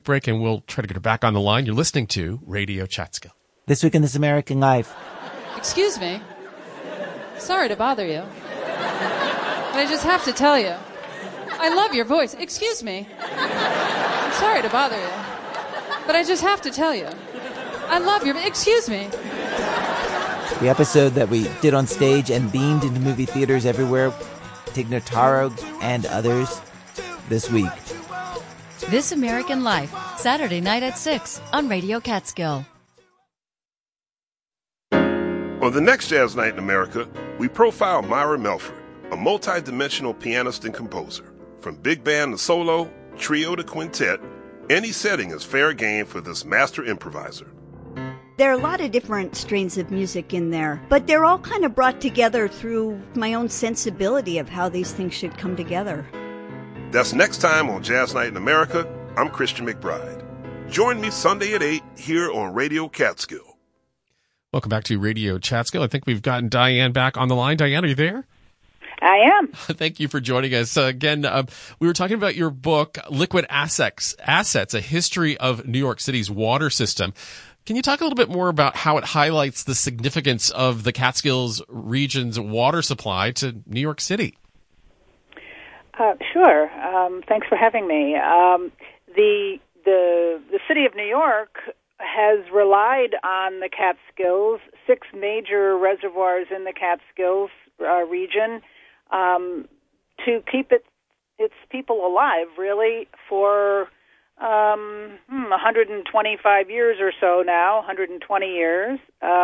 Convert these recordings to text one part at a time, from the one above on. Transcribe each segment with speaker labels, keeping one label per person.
Speaker 1: break, and we'll try to get her back on the line. You're listening to Radio Catskill.
Speaker 2: This Week in This American Life.
Speaker 3: Excuse me. Sorry to bother you. But I just have to tell you, I love your voice. Excuse me. I'm sorry to bother you. But I just have to tell you, I love your... Excuse me.
Speaker 2: The episode that we did on stage and beamed into movie theaters everywhere, Tig Notaro and others, this week.
Speaker 4: This American Life, Saturday night at 6 on Radio Catskill.
Speaker 5: On the next Jazz Night in America, we profile Myra Melford, a multi-dimensional pianist and composer. From big band to solo, trio to quintet, any setting is fair game for this master improviser.
Speaker 6: There are a lot of different strains of music in there, but they're all kind of brought together through my own sensibility of how these things should come together.
Speaker 5: That's next time on Jazz Night in America. I'm Christian McBride. Join me Sunday at 8 here on Radio Catskill.
Speaker 1: Welcome back to Radio Catskill. I think we've gotten Diane back on the line. Diane, are you there?
Speaker 7: I am.
Speaker 1: Thank you for joining us. Again, we were talking about your book, Liquid Assets, A History of New York City's Water System. Can you talk a little bit more about how it highlights the significance of the Catskills region's water supply to New York City?
Speaker 7: Sure. Thanks for having me. The city of New York has relied on the Catskills, 6 major reservoirs in the Catskills region, to keep its people alive, really, for 125 years or so now, 120 years.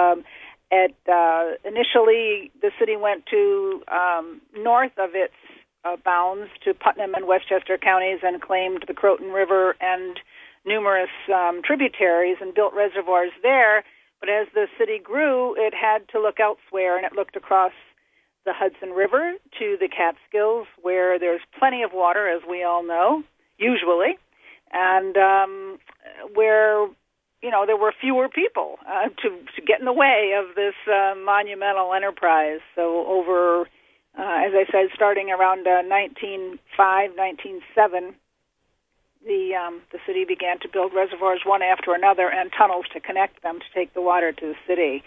Speaker 7: Initially, the city went to north of its bounds to Putnam and Westchester counties and claimed the Croton River and numerous tributaries and built reservoirs there. But as the city grew, it had to look elsewhere, and it looked across the Hudson River to the Catskills, where there's plenty of water, as we all know, usually, and where, there were fewer people to get in the way of this monumental enterprise. So over, as I said, starting around 1905, 1907, the city began to build reservoirs one after another and tunnels to connect them to take the water to the city.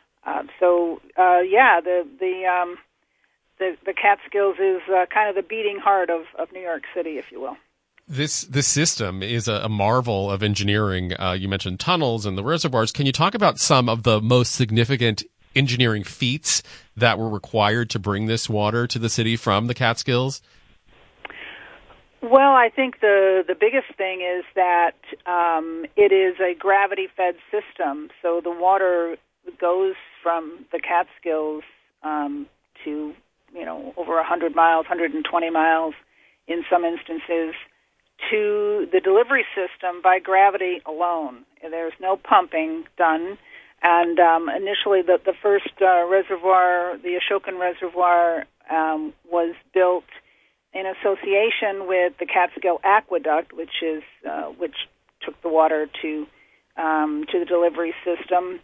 Speaker 7: The Catskills is kind of the beating heart of New York City, if you will.
Speaker 1: This system is a marvel of engineering. You mentioned tunnels and the reservoirs. Can you talk about some of the most significant engineering feats that were required to bring this water to the city from the Catskills?
Speaker 7: Well, I think the biggest thing is that it is a gravity-fed system. So the water goes from the Catskills to, over 100 miles, 120 miles in some instances, to the delivery system by gravity alone. There's no pumping done. And initially, the first reservoir, the Ashokan Reservoir, was built in association with the Catskill Aqueduct, which took the water to the delivery system,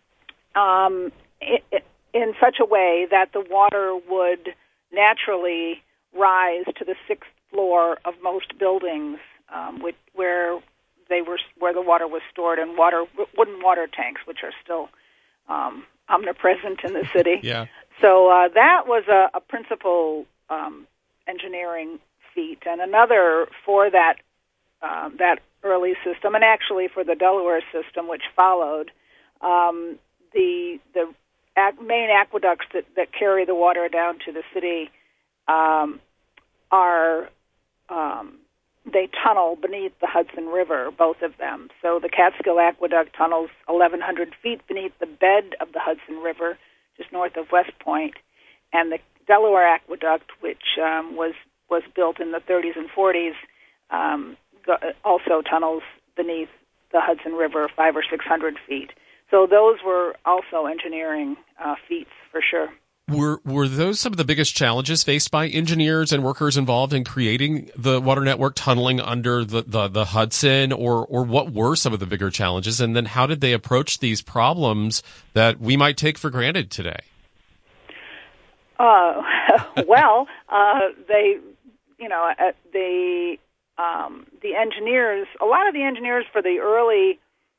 Speaker 7: in such a way that the water would naturally rise to the 6th floor of most buildings, where the water was stored in wooden water tanks, which are still omnipresent in the city.
Speaker 1: Yeah.
Speaker 7: So that was a principal engineering feat, and another for that early system, and actually for the Delaware system, which followed. The main aqueducts that carry the water down to the city they tunnel beneath the Hudson River, both of them. So the Catskill Aqueduct tunnels 1,100 feet beneath the bed of the Hudson River, just north of West Point, and the Delaware Aqueduct, which was built in the 30s and 40s, also tunnels beneath the Hudson River 500 or 600 feet. So those were also engineering feats for sure.
Speaker 1: Were those some of the biggest challenges faced by engineers and workers involved in creating the water network, tunneling under the Hudson, or what were some of the bigger challenges? And then how did they approach these problems that we might take for granted today?
Speaker 7: Well, they engineers, a lot of the engineers for the early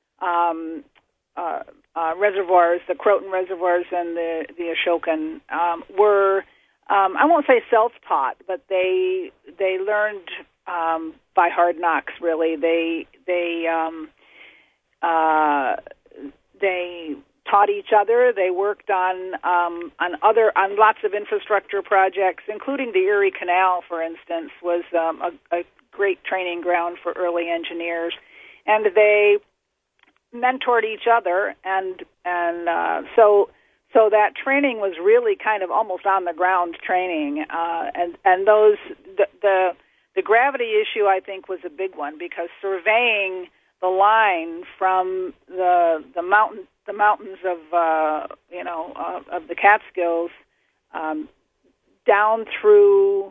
Speaker 7: reservoirs, the Croton reservoirs and the Ashokan, were, I won't say self-taught, but they learned by hard knocks. Really, they taught each other. They worked on lots of infrastructure projects, including the Erie Canal, for instance, was a great training ground for early engineers, and they mentored each other, and so that training was really kind of almost on the ground training, and those the gravity issue, I think, was a big one, because surveying the line from the mountains of of the Catskills down through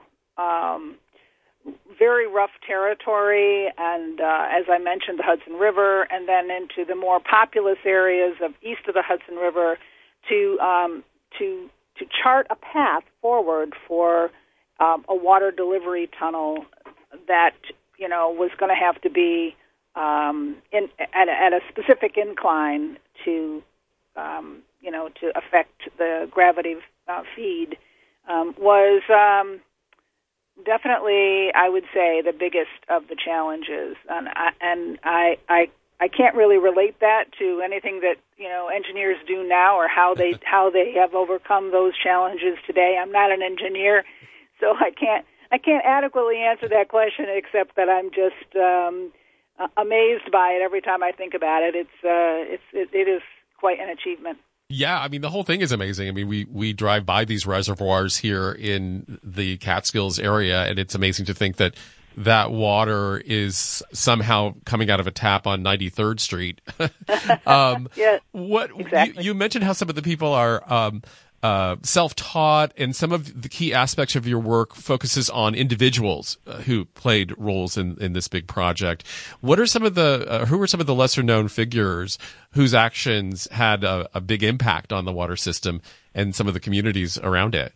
Speaker 7: very rough territory, and as I mentioned, the Hudson River, and then into the more populous areas of east of the Hudson River, to chart a path forward for a water delivery tunnel that was going to have to be at a specific incline to affect the gravity feed, was definitely, I would say, the biggest of the challenges, and I can't really relate that to anything that engineers do now, or how they have overcome those challenges today. I'm not an engineer, so I can't adequately answer that question, except that I'm just amazed by it every time I think about it. It is quite an achievement.
Speaker 1: Yeah, I mean, the whole thing is amazing. I mean, we drive by these reservoirs here in the Catskills area, and it's amazing to think that water is somehow coming out of a tap on 93rd Street.
Speaker 7: Yeah, exactly.
Speaker 1: You mentioned how some of the people are self-taught, and some of the key aspects of your work focuses on individuals who played roles in this big project. What are some of who are some of the lesser known figures whose actions had a big impact on the water system and some of the communities around it?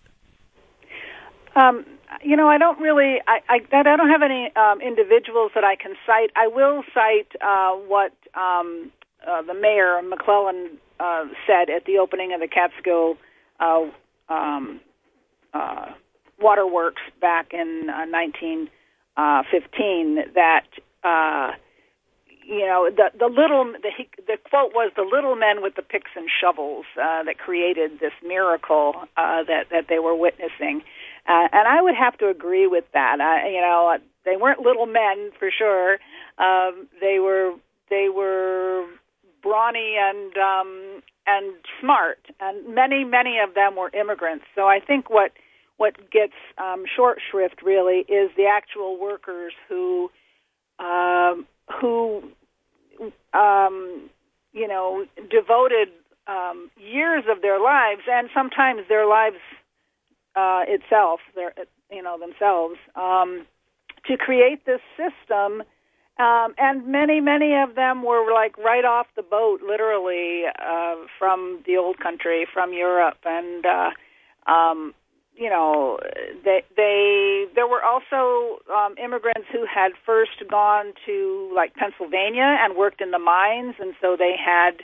Speaker 7: I don't really, I don't have any individuals that I can cite. I will cite what the mayor, McClellan, said at the opening of the Catskill waterworks back in 1915, that the quote was, "The little men with the picks and shovels that created this miracle that they were witnessing," and I would have to agree with that. They weren't little men for sure. They were brawny and smart, and many of them were immigrants. So I think what gets short shrift really is the actual workers who devoted years of their lives, and sometimes their lives themselves, to create this system. And many of them were like right off the boat, literally, from the old country, from Europe, and there were also immigrants who had first gone to like Pennsylvania and worked in the mines, and so they had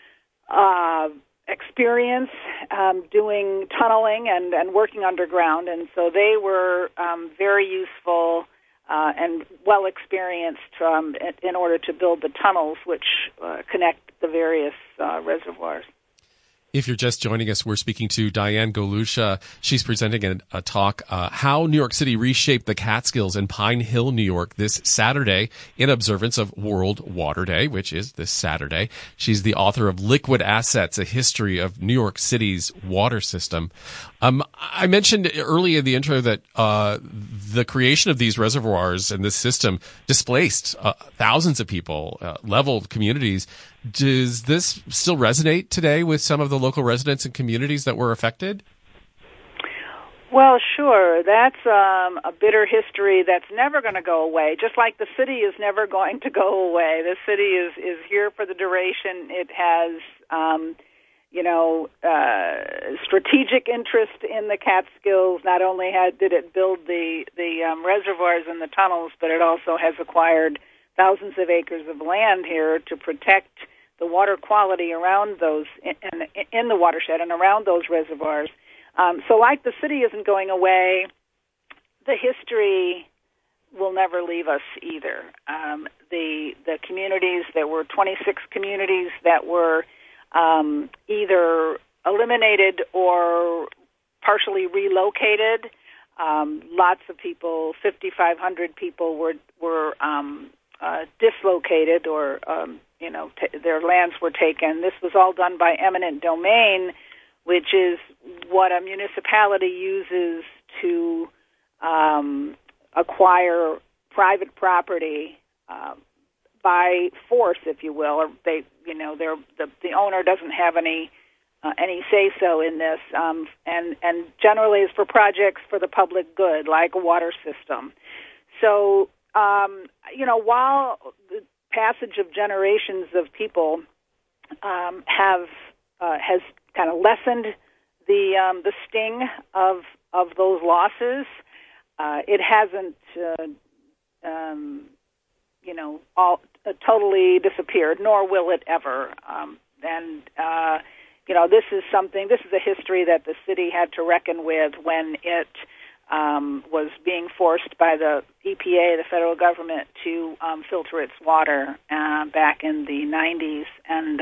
Speaker 7: experience doing tunneling and working underground, and so they were very useful and well experienced in order to build the tunnels which connect the various reservoirs.
Speaker 1: If you're just joining us, we're speaking to Diane Galusha. She's presenting a talk, How New York City Reshaped the Catskills in Pine Hill, New York, this Saturday in observance of World Water Day, which is this Saturday. She's the author of Liquid Assets, A History of New York City's Water System. I mentioned early in the intro that the creation of these reservoirs and this system displaced thousands of people, leveled communities. Does this still resonate today with some of the local residents and communities that were affected?
Speaker 7: Well, sure. That's a bitter history that's never going to go away, just like the city is never going to go away. The city is here for the duration. It has, strategic interest in the Catskills. Not only did it build the reservoirs and the tunnels, but it also has acquired thousands of acres of land here to protect the water quality around those in the watershed and around those reservoirs. So, like the city isn't going away, the history will never leave us either. The communities, there were 26 communities that were either eliminated or partially relocated. Lots of people, 5,500 people, were dislocated, or their lands were taken. This was all done by eminent domain, which is what a municipality uses to acquire private property by force, if you will. Or the owner doesn't have any say so in this, and generally is for projects for the public good, like a water system. So, while the passage of generations of people has kind of lessened the sting of those losses, it hasn't all totally disappeared, nor will it ever. This is a history that the city had to reckon with when it was being forced by the EPA, the federal government, to filter its water back in the 90s, and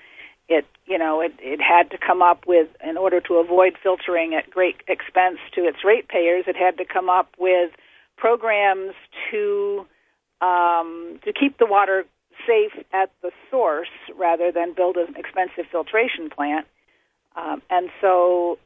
Speaker 7: it had to come up with, in order to avoid filtering at great expense to its ratepayers, it had to come up with programs to keep the water safe at the source rather than build an expensive filtration plant. And so,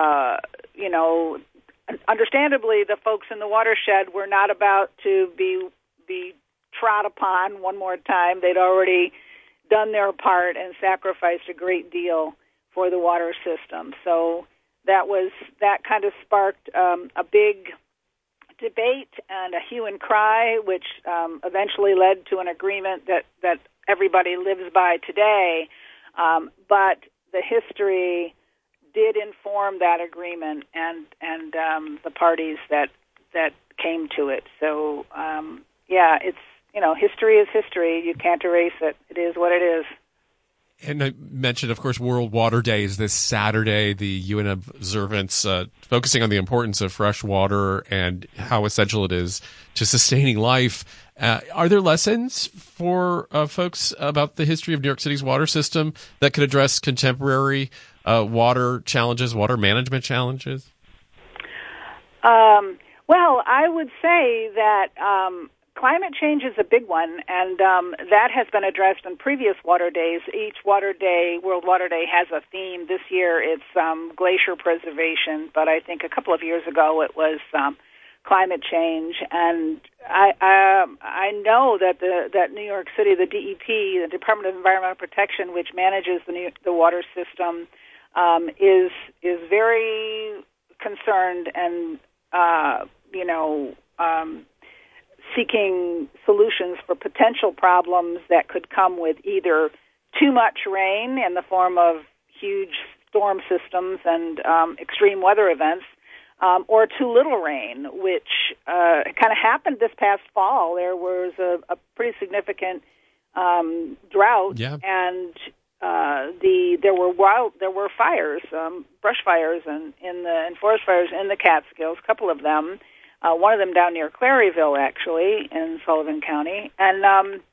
Speaker 7: understandably, the folks in the watershed were not about to be trod upon one more time. They'd already done their part and sacrificed a great deal for the water system. So that kind of sparked a big debate and a hue and cry, which eventually led to an agreement that everybody lives by today. But the history did inform that agreement and the parties that came to it. So it's history is history. You can't erase it. It is what it is.
Speaker 1: And I mentioned, of course, World Water Day is this Saturday, the UN observance focusing on the importance of fresh water and how essential it is to sustaining life. Are there lessons for folks about the history of New York City's water system that could address contemporary water challenges, water management challenges?
Speaker 7: Well, I would say that climate change is a big one, and that has been addressed on previous water days. Each water day, World Water Day, has a theme. This year it's glacier preservation, but I think a couple of years ago it was climate change. And I know that New York City, the DEP, the Department of Environmental Protection, which manages the water system, is very concerned and seeking solutions for potential problems that could come with either too much rain in the form of huge storm systems and extreme weather events, or too little rain, which kind of happened this past fall. There was a pretty significant drought, and there were fires, brush fires, and forest fires in the Catskills. A couple of them. One of them down near Claryville, actually, in Sullivan County. And,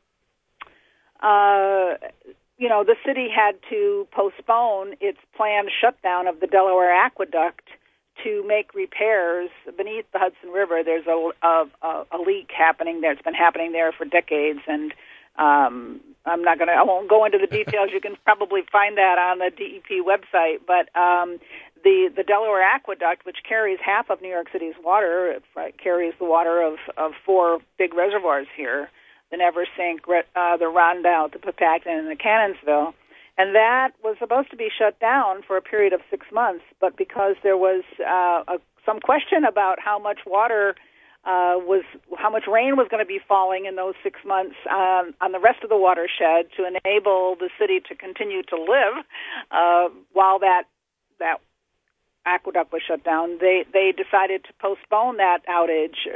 Speaker 7: the city had to postpone its planned shutdown of the Delaware Aqueduct to make repairs beneath the Hudson River. There's a leak happening there. It's been happening there for decades, and I won't go into the details. You can probably find that on the DEP website, but the Delaware Aqueduct, which carries half of New York City's water, carries the water of four big reservoirs here, the Neversink, the Rondout, the Papacton, and the Cannonsville. And that was supposed to be shut down for a period of 6 months, but because there was some question about how much water was how much rain was going to be falling in those 6 months on the rest of the watershed to enable the city to continue to live while that aqueduct was shut down. They decided to postpone that outage,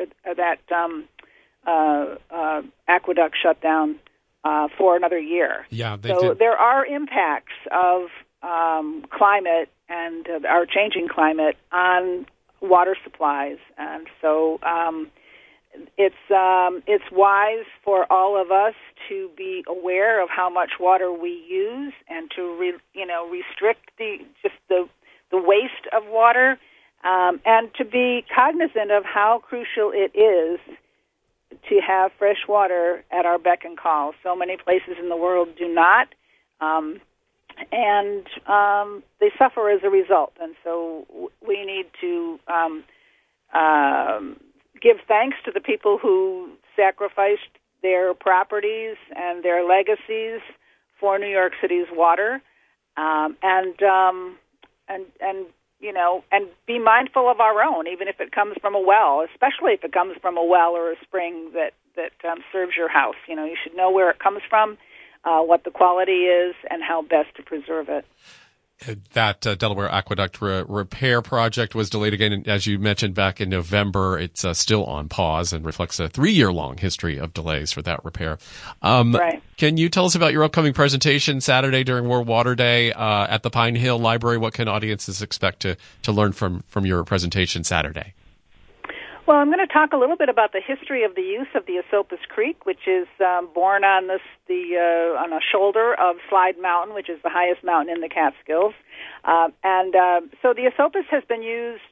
Speaker 7: aqueduct shutdown for another year.
Speaker 1: Yeah,
Speaker 7: there are impacts of climate and our changing climate on water supplies, and so it's wise for all of us to be aware of how much water we use and to restrict the waste of water, and to be cognizant of how crucial it is to have fresh water at our beck and call. So many places in the world do not, and they suffer as a result. And so we need to give thanks to the people who sacrificed their properties and their legacies for New York City's water, and be mindful of our own, even if it comes from a well, especially if it comes from a well or a spring that serves your house. You should know where it comes from, what the quality is, and how best to preserve it.
Speaker 1: That Delaware Aqueduct repair project was delayed again, as you mentioned, back in November. It's still on pause and reflects a 3-year-long history of delays for that repair.
Speaker 7: Right.
Speaker 1: Can you tell us about your upcoming presentation Saturday during World Water Day at the Pine Hill Library? What can audiences expect to learn from your presentation Saturday?
Speaker 7: Well, I'm going to talk a little bit about the history of the use of the Esopus Creek, which is born on on a shoulder of Slide Mountain, which is the highest mountain in the Catskills. So the Esopus has been used,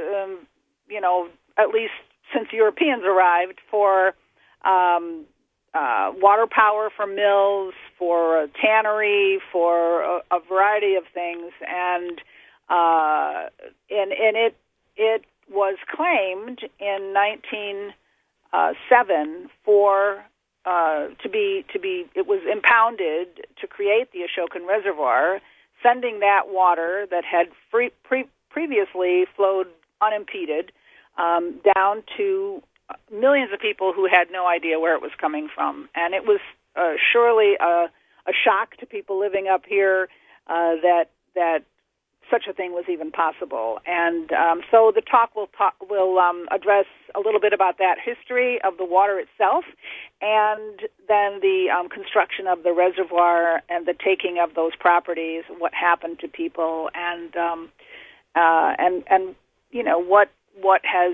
Speaker 7: at least since Europeans arrived, for water power for mills, for a tannery, for a variety of things, and it was claimed in 1907 it was impounded to create the Ashokan Reservoir, sending that water that had previously flowed unimpeded down to millions of people who had no idea where it was coming from. And it was surely a shock to people living up here that such a thing was even possible. And so the talk will address a little bit about that history of the water itself, and then the construction of the reservoir and the taking of those properties, what happened to people, and what has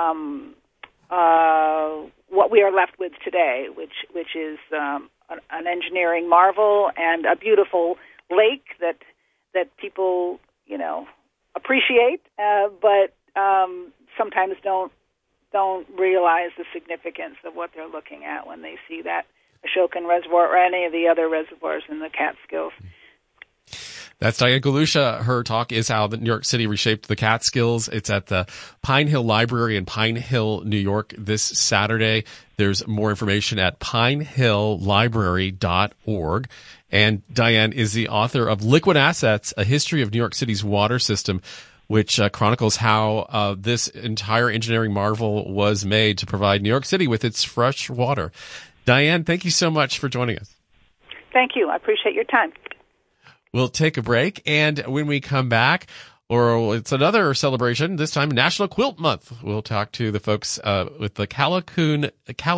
Speaker 7: what we are left with today, which is an engineering marvel and a beautiful lake that people appreciate, but sometimes don't realize the significance of what they're looking at when they see that Ashokan Reservoir or any of the other reservoirs in the Catskills.
Speaker 1: That's Diane Galusha. Her talk is How New York City Reshaped the Catskills. It's at the Pine Hill Library in Pine Hill, New York this Saturday. There's more information at pinehilllibrary.org. And Diane is the author of Liquid Assets, A History of New York City's Water System, which chronicles how this entire engineering marvel was made to provide New York City with its fresh water. Diane, thank you so much for joining us.
Speaker 7: Thank you. I appreciate your time.
Speaker 1: We'll take a break, and when we come back, it's another celebration, this time National Quilt Month. We'll talk to the folks with the Calico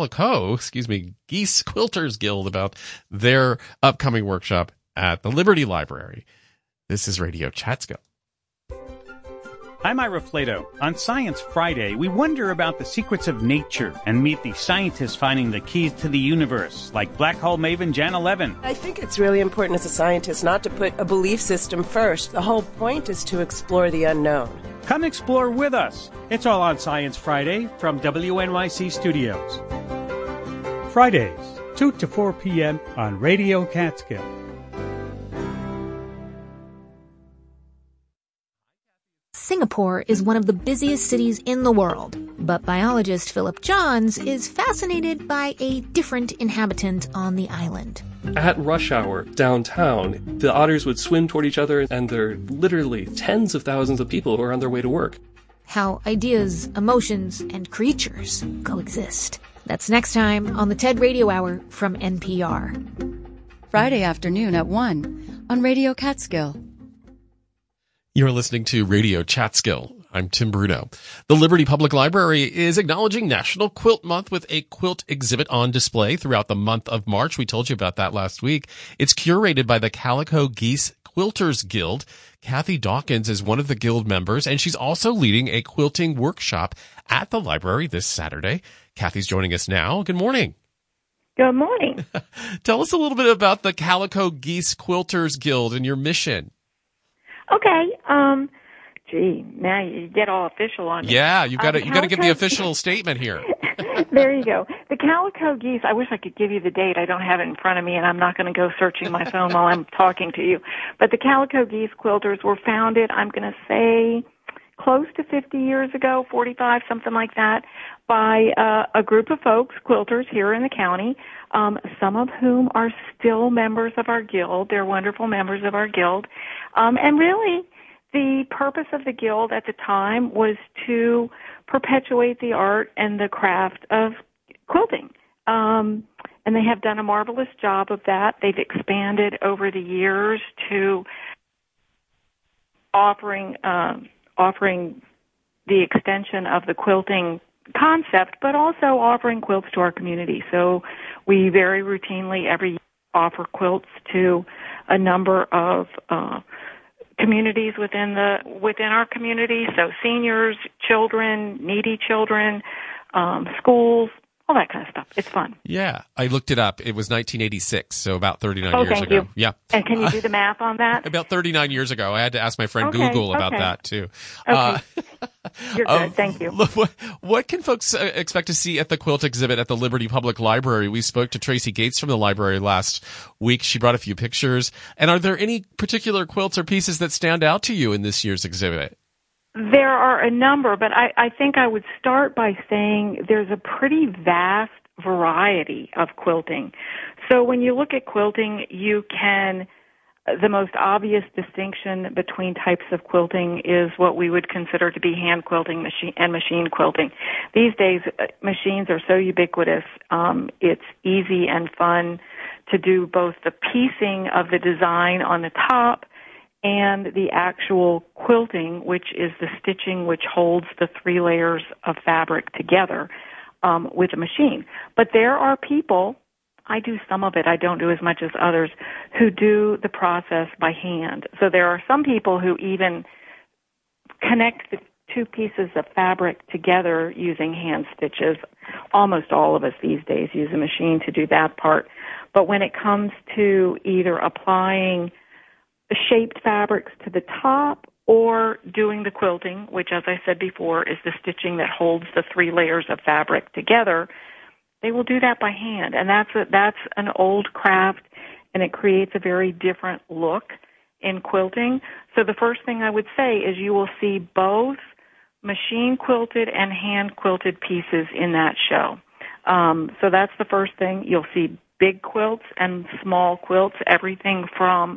Speaker 1: Geese Quilters Guild about their upcoming workshop at the Liberty Library. This is Radio Chatskill.
Speaker 8: I'm Ira Flato. On Science Friday, we wonder about the secrets of nature and meet the scientists finding the keys to the universe, like black hole maven Janna Levin.
Speaker 9: I think it's really important as a scientist not to put a belief system first. The whole point is to explore the unknown.
Speaker 8: Come explore with us. It's all on Science Friday from WNYC Studios. Fridays, 2 to 4 p.m. on Radio Catskill.
Speaker 10: Singapore is one of the busiest cities in the world, but biologist Philip Johns is fascinated by a different inhabitant on the island.
Speaker 11: At rush hour, downtown, the otters would swim toward each other, and there are literally tens of thousands of people who are on their way to work.
Speaker 10: how ideas, emotions, and creatures coexist. That's next time on the TED Radio Hour from NPR.
Speaker 4: Friday afternoon at 1 on Radio Catskill.
Speaker 1: You're listening to Radio Catskill. I'm Tim Bruno. The Liberty Public Library is acknowledging National Quilt Month with a quilt exhibit on display throughout the month of March. We told you about that last week. It's curated by the Calico Geese Quilters Guild. Kathy Dawkins is one of the guild members, and she's also leading a quilting workshop at the library this Saturday. Kathy's joining us now. Good morning.
Speaker 12: Good morning.
Speaker 1: Tell us a little bit about the Calico Geese Quilters Guild and your mission.
Speaker 12: Okay. Gee, now you get all official on me.
Speaker 1: Yeah, you got to give the official statement here.
Speaker 12: There you go. The Calico Geese, I wish I could give you the date. I don't have it in front of me, and I'm not going to go searching my phone while I'm talking to you. But the Calico Geese Quilters were founded, I'm going to say, close to 50 years ago, 45, something like that, by a group of folks, quilters here in the county, some of whom are still members of our guild. They're wonderful members of our guild. And really, the purpose of the guild at the time was to perpetuate the art and the craft of quilting. And they have done a marvelous job of that. They've expanded over the years to offering the extension of the quilting concept, but also offering quilts to our community. So we very routinely every year offer quilts to a number of communities within our community. So seniors, children, needy children, schools, all that kind of stuff. It's fun.
Speaker 1: Yeah, I looked it up. It was 1986, so about 39 years
Speaker 12: thank
Speaker 1: ago.
Speaker 12: You.
Speaker 1: Yeah.
Speaker 12: And can you do the math on that?
Speaker 1: About 39 years ago. I had to ask my friend Google about that, too.
Speaker 12: Okay. You're good. Thank you.
Speaker 1: What can folks expect to see at the quilt exhibit at the Liberty Public Library? We spoke to Tracy Gates from the library last week. She brought a few pictures. And are there any particular quilts or pieces that stand out to you in this year's exhibit?
Speaker 12: There are a number, but I think I would start by saying there's a pretty vast variety of quilting. So when you look at quilting, the most obvious distinction between types of quilting is what we would consider to be hand quilting and machine quilting. These days, machines are so ubiquitous, it's easy and fun to do both the piecing of the design on the top and the actual quilting, which is the stitching which holds the 3 layers of fabric together with a machine. But there are people, I do some of it, I don't do as much as others, who do the process by hand. So there are some people who even connect the 2 pieces of fabric together using hand stitches. Almost all of us these days use a machine to do that part. But when it comes to either applying shaped fabrics to the top or doing the quilting, which, as I said before, is the stitching that holds the 3 layers of fabric together, they will do that by hand. And that's an old craft, and it creates a very different look in quilting. So the first thing I would say is you will see both machine quilted and hand quilted pieces in that show. So that's the first thing. You'll see big quilts and small quilts, everything from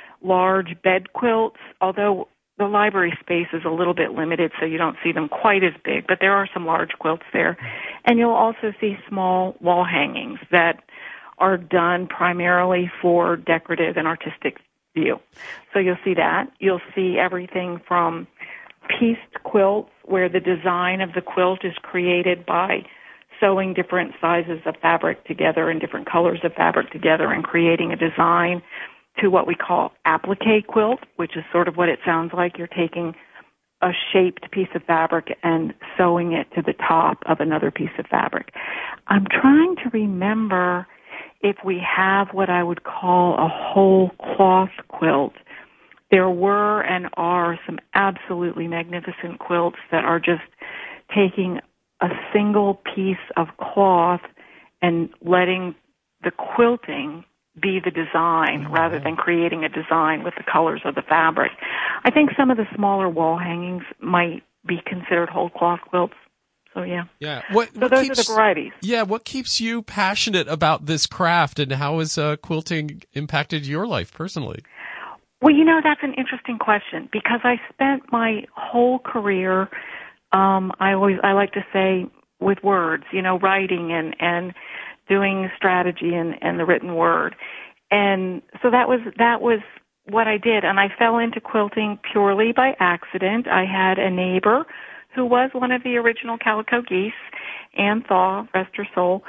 Speaker 12: large bed quilts, although the library space is a little bit limited, so you don't see them quite as big, but there are some large quilts there. And you'll also see small wall hangings that are done primarily for decorative and artistic view. So you'll see that. You'll see everything from pieced quilts, where the design of the quilt is created by sewing different sizes of fabric together and different colors of fabric together and creating a design, to what we call applique quilt, which is sort of what it sounds like. You're taking a shaped piece of fabric and sewing it to the top of another piece of fabric. I'm trying to remember if we have what I would call a whole cloth quilt. There were and are some absolutely magnificent quilts that are just taking a single piece of cloth and letting the quilting be the design rather than creating a design with the colors of the fabric. I think some of the smaller wall hangings might be considered whole cloth quilts. So, yeah.
Speaker 1: Yeah.
Speaker 12: So those are the varieties.
Speaker 1: Yeah. What keeps you passionate about this craft, and how has quilting impacted your life personally?
Speaker 12: Well, that's an interesting question, because I spent my whole career I like to say with words, writing and doing strategy and the written word. And so that was what I did. And I fell into quilting purely by accident. I had a neighbor who was one of the original Calico Geese, Ann Thaw, rest her soul.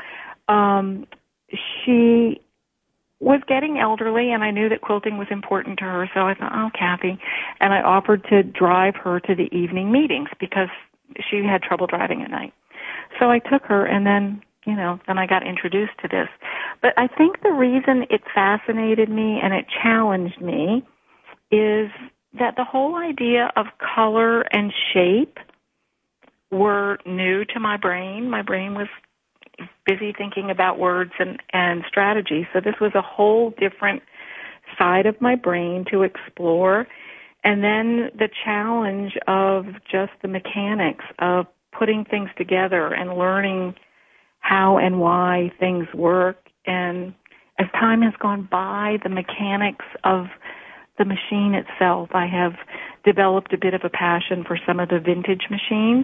Speaker 12: She was getting elderly, and I knew that quilting was important to her, so I thought, oh, Kathy. And I offered to drive her to the evening meetings because she had trouble driving at night. So I took her, and then I got introduced to this. But I think the reason it fascinated me and it challenged me is that the whole idea of color and shape were new to my brain. My brain was busy thinking about words and strategy. So this was a whole different side of my brain to explore. And then the challenge of just the mechanics of putting things together and learning how and why things work. And as time has gone by, the mechanics of the machine itself, I have developed a bit of a passion for some of the vintage machines.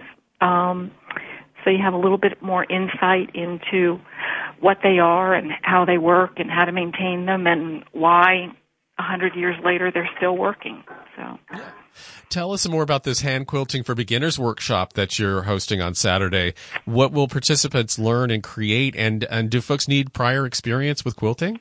Speaker 12: So you have a little bit more insight into what they are and how they work and how to maintain them and why 100 years later they're still working. So,
Speaker 1: tell us some more about this Hand Quilting for Beginners workshop that you're hosting on Saturday. What will participants learn and create, and do folks need prior experience with quilting?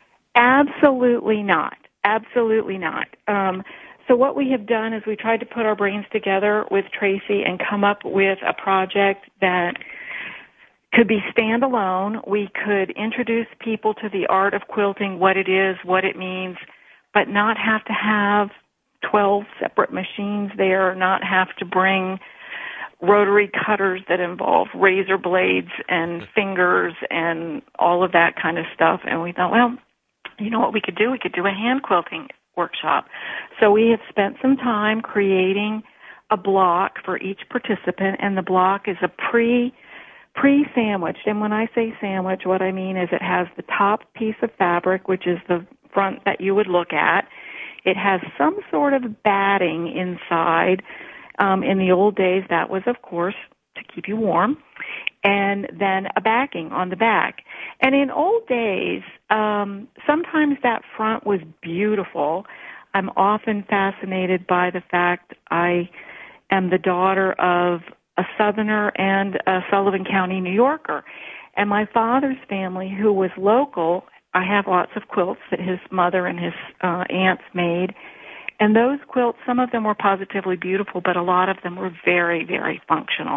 Speaker 12: Absolutely not. Absolutely not. So what we have done is we tried to put our brains together with Tracy and come up with a project that could be standalone. We could introduce people to the art of quilting, what it is, what it means, but not have to have 12 separate machines there, not have to bring rotary cutters that involve razor blades and fingers and all of that kind of stuff. And we thought, well, you know what we could do? We could do a hand quilting workshop. So we have spent some time creating a block for each participant, and the block is a pre-sandwiched. And when I say sandwich, what I mean is it has the top piece of fabric, which is the front that you would look at. It has some sort of batting inside. In the old days, that was, of course, to keep you warm. And then a backing on the back. And in old days, sometimes that front was beautiful. I'm often fascinated by the fact I am the daughter of a Southerner and a Sullivan County New Yorker. And my father's family, who was local, I have lots of quilts that his mother and his aunts made. And those quilts, some of them were positively beautiful, but a lot of them were very, very functional.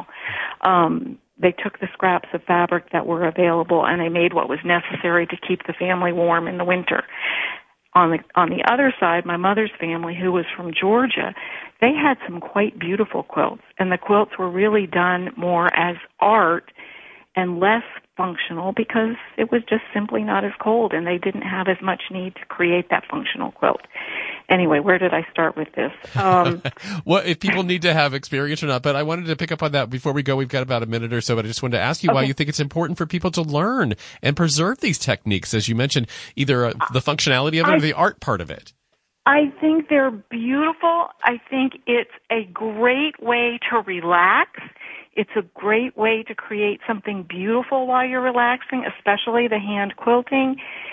Speaker 12: They took the scraps of fabric that were available and they made what was necessary to keep the family warm in the winter. On the other side, my mother's family, who was from Georgia, they had some quite beautiful quilts, and the quilts were really done more as art and less functional because it was just simply not as cold and they didn't have as much need to create that functional quilt. Anyway, where did I start with this?
Speaker 1: Well, if people need to have experience or not, but I wanted to pick up on that before we go. We've got about a minute or so, but I just wanted to ask you why you think it's important for people to learn and preserve these techniques, as you mentioned, either the functionality of it or the art part of it.
Speaker 12: I think they're beautiful. I think it's a great way to relax. It's a great way to create something beautiful while you're relaxing, especially the hand quilting.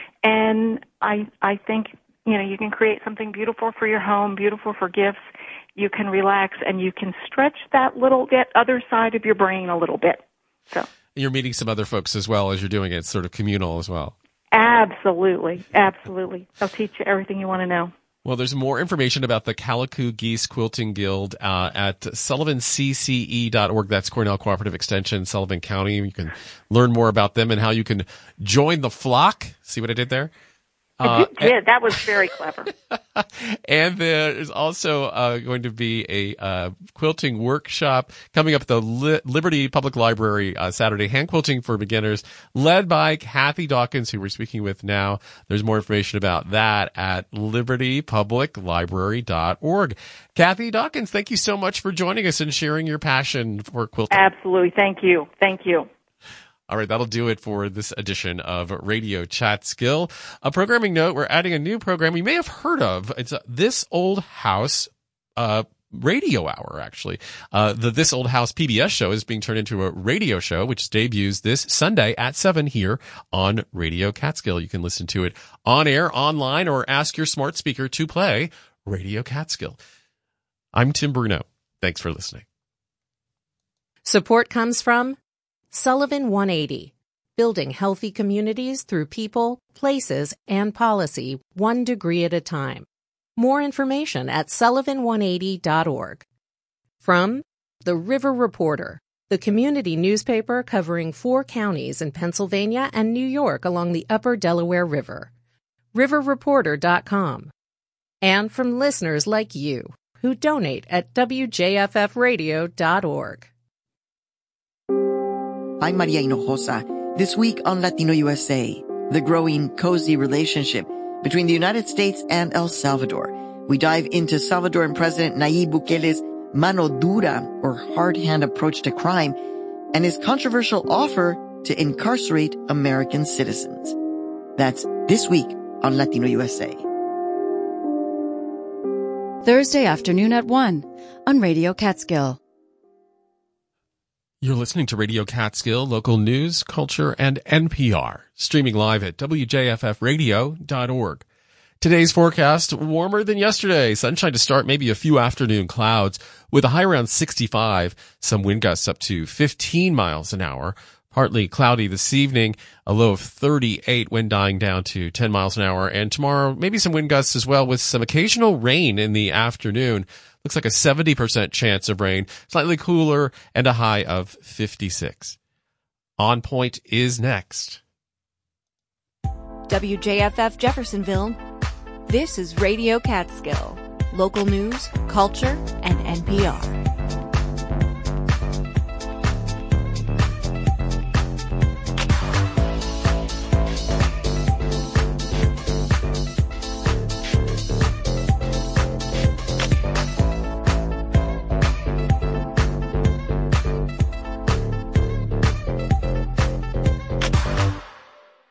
Speaker 12: And I think, you can create something beautiful for your home, beautiful for gifts. You can relax and you can stretch that other side of your brain a little bit. So
Speaker 1: you're meeting some other folks as well as you're doing it. It's sort of communal as well.
Speaker 12: Absolutely. Absolutely. I'll teach you everything you want to know.
Speaker 1: Well, there's more information about the Calico Geese Quilting Guild at sullivancce.org. That's Cornell Cooperative Extension, Sullivan County. You can learn more about them and how you can join the flock. See what I did there?
Speaker 12: You did. That was very clever.
Speaker 1: And there's also going to be a quilting workshop coming up at the Liberty Public Library Saturday, Hand Quilting for Beginners, led by Kathy Dawkins, who we're speaking with now. There's more information about that at libertypubliclibrary.org. Kathy Dawkins, thank you so much for joining us and sharing your passion for quilting.
Speaker 12: Absolutely. Thank you. Thank you.
Speaker 1: All right, that'll do it for this edition of Radio Chat Skill. A programming note, we're adding a new program you may have heard of. It's This Old House radio hour, actually. The This Old House PBS show is being turned into a radio show, which debuts this Sunday at 7 here on Radio Catskill. You can listen to it on air, online, or ask your smart speaker to play Radio Catskill. I'm Tim Bruno. Thanks for listening.
Speaker 13: Support comes from Sullivan 180, building healthy communities through people, places, and policy, one degree at a time. More information at sullivan180.org. From The River Reporter, the community newspaper covering 4 counties in Pennsylvania and New York along the upper Delaware River. riverreporter.com. And from listeners like you who donate at wjffradio.org.
Speaker 14: I'm Maria Hinojosa. This week on Latino USA, the growing cozy relationship between the United States and El Salvador. We dive into Salvadoran President Nayib Bukele's mano dura, or hard hand approach to crime, and his controversial offer to incarcerate American citizens. That's this week on Latino USA.
Speaker 4: Thursday afternoon at 1 on Radio Catskill.
Speaker 1: You're listening to Radio Catskill, local news, culture, and NPR, streaming live at wjffradio.org. Today's forecast, warmer than yesterday. Sunshine to start, maybe a few afternoon clouds with a high around 65, some wind gusts up to 15 miles an hour. Partly cloudy this evening, a low of 38, wind dying down to 10 miles an hour. And tomorrow, maybe some wind gusts as well with some occasional rain in the afternoon. Looks like a 70% chance of rain, slightly cooler, and a high of 56. On Point is next.
Speaker 15: WJFF Jeffersonville. This is Radio Catskill. Local news, culture, and NPR.